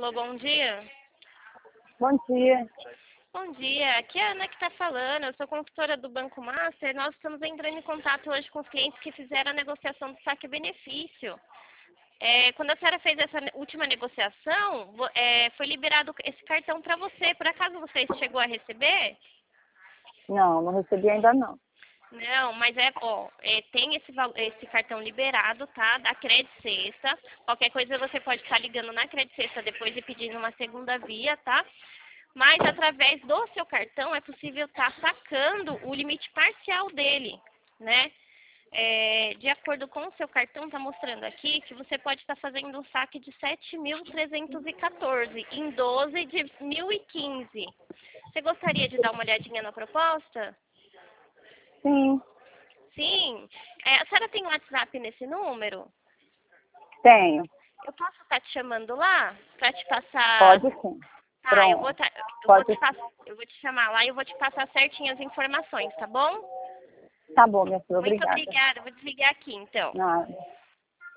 Alô, bom dia. Bom dia. Bom dia, aqui é a Ana que está falando, eu sou consultora do Banco Master. Nós estamos entrando em contato hoje com os clientes que fizeram a negociação do saque-benefício. Quando a senhora fez essa última negociação, foi liberado esse cartão para você. Por acaso você chegou a receber? Não recebi ainda não. Não, mas tem esse cartão liberado, tá? Da Credit Sexta. Qualquer coisa você pode estar ligando na Credit Sexta depois e pedindo uma segunda via, tá? Mas através do seu cartão é possível estar sacando o limite parcial dele, né? De acordo com o seu cartão, está mostrando aqui que você pode estar fazendo um saque de 7.314 em 12 de 1.015. Você gostaria de dar uma olhadinha na proposta? Sim, Sim. A senhora tem WhatsApp nesse número? tenho. Eu posso estar te chamando lá para te passar... Pode sim. Tá, eu Pronto. vou te chamar lá e eu vou te passar certinho as informações, tá bom? Tá bom, minha filha. Muito Obrigada. obrigada. Vou desligar aqui, então. Nada.